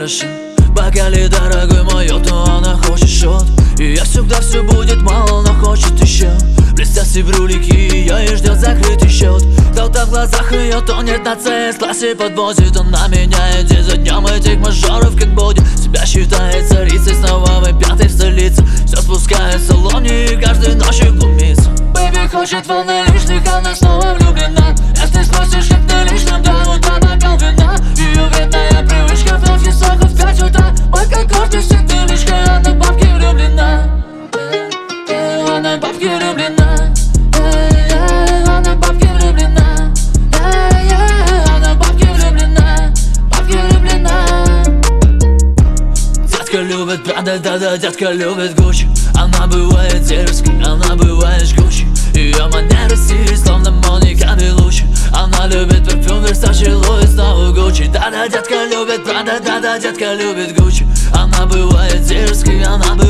хорошо. Бокале, дорогой мой, то она хочет шот. И я всегда все будет мало, но хочет еще. Блестящие брюлики, ее и ждет закрытый счет. Кто-то в глазах ее тонет на CS-классе, подвозит он на меня. И день за днем этих мажоров как боди. Себя считает царицей, снова мы пятой в столице. Все спускает в салоне и каждой ночью глумится. Бэйби хочет волны лишних, она снова влюблена. Если спросишь, как на личном, до утра бокал вина. Ее вредная привычка, вновь сахар в 5 утра. Ой, как каждый сидит лишка, она бабки влюблена. Она бабки влюблена. Она бабки влюблена. Она бабки влюблена. Бабки влюблена. Детка любит Прада, да-да, детка любит Гуччи. Она бывает дерзкой, она бывает жгучей. Ее манеры стиль, словно Моника Белуччи. Она любит парфюм Versace, Louis, снова Гуччи. Да-да, детка любит Прада, да-да, детка любит Гуччи. Она бывает дерзкой, она бывает